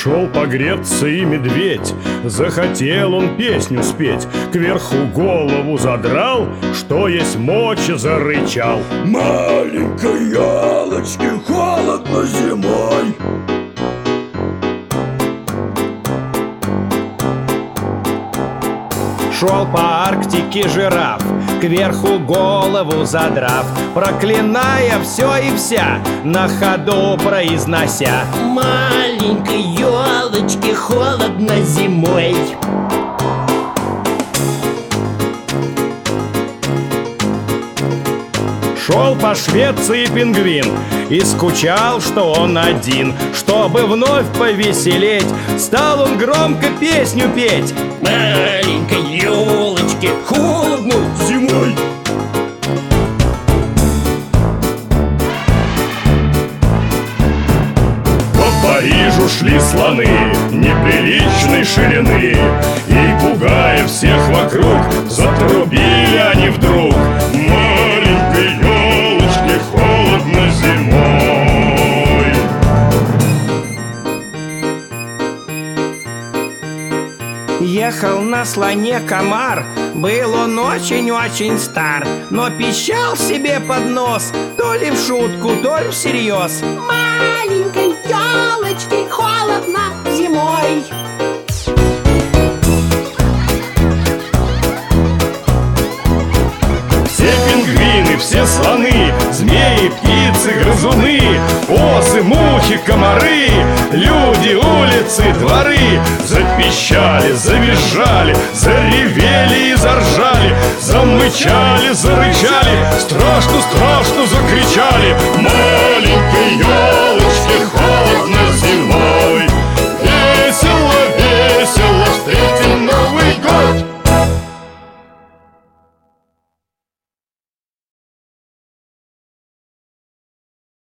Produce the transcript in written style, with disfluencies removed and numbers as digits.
Шел погреться и медведь, захотел он песню спеть, кверху голову задрал, что есть мочи, зарычал: маленькой елочке холодно зимой. Шел по Арктике жираф, кверху голову задрав, проклиная все и вся, на ходу произнося: маленькой елочке холодно зимой. Шел по Швеции пингвин и скучал, что он один. Чтобы вновь повеселеть, стал он громко песню петь: маленькой елочке холодно зимой. По Парижу шли слоны неприличной ширины, и, пугая всех вокруг, затрубили они вдруг: маленькой елочке холодно зимой. Ехал на слоне комар, был он очень-очень стар, но пищал себе под нос, то ли в шутку, то ли всерьез: маленькой елочке холодно зимой. Все пингвины, все слоны, змеи, птицы, грызуны, осы, мухи, комары, люди, улицы, дворы запищали, завизжали, заревели и заржали, замычали, зарычали, страшно-страшно закричали.